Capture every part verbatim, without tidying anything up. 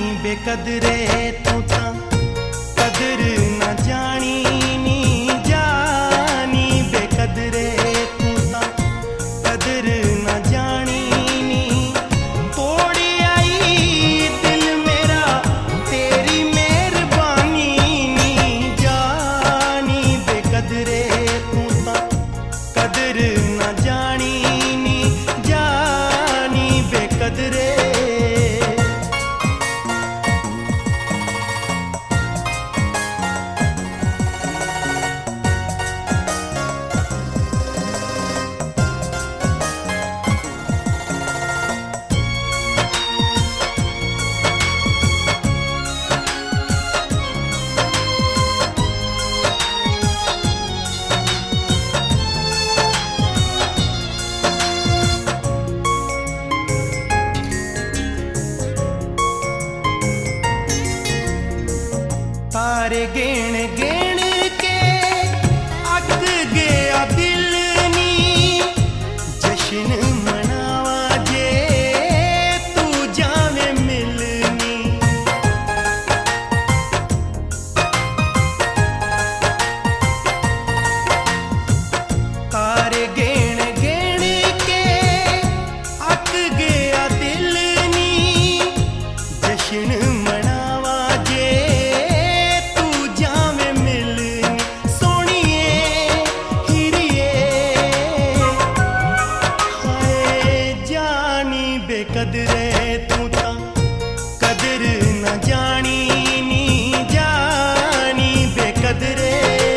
बेकदरे तू ता कदर न जानी नी जानी बेकदरे तू ता कदर न जानी नी तोड़ी आई दिल मेरा तेरी मेहरबानी नी जानी बेकदरे तू ता कदर न जानी नी जानी बेकदरे तारे गेण गेण के अक गया दिल नी जश्न मनावा जे तू जावे मिलनी तारे गेण गेण के अक गया दिल नी जश्न बेकदरे तू ता कदर न जानी नी जानी बेकदरे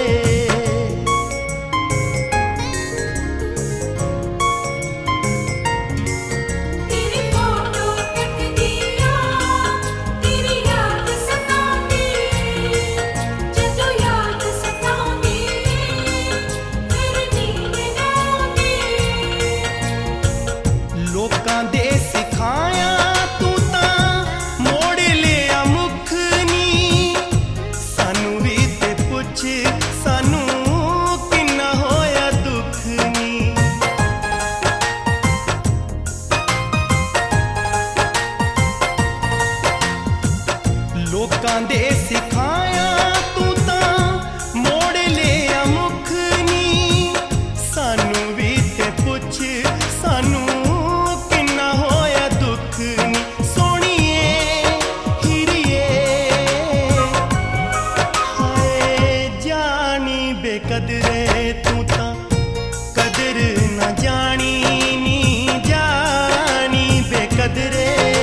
तेरी फोटो तक दिया तेरी याद सताती जदों याद सताती फिर नींद ना आती लोकां दे सिखाया तू ता मोड़ लिया मुख नी सानू भी ते पुछ सानू किन्ना होया दुख नी लोकां दे सिखाया तू ता मोड़ लिया मुख नी सानू भी ते पुछ सानू बेकदरे तू ता कदर न जानी नी जानी बेकदरे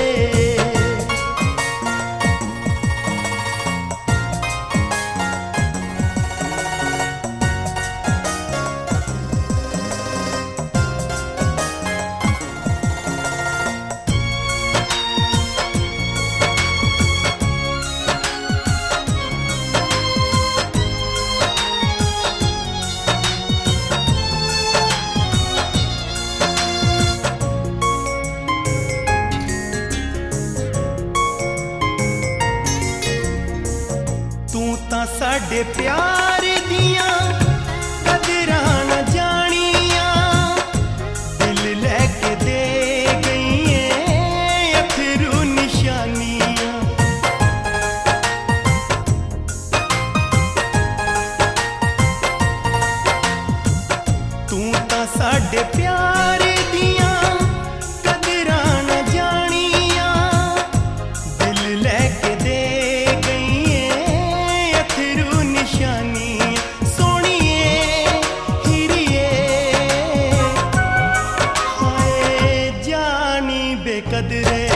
तू ता साडे प्यार दियां कदरां न जानियां दिल लैके दे गई है अखरू निशानियां तू ता साडे प्यार दियां कदरां न जानियां दिल लैके दे बेकदरे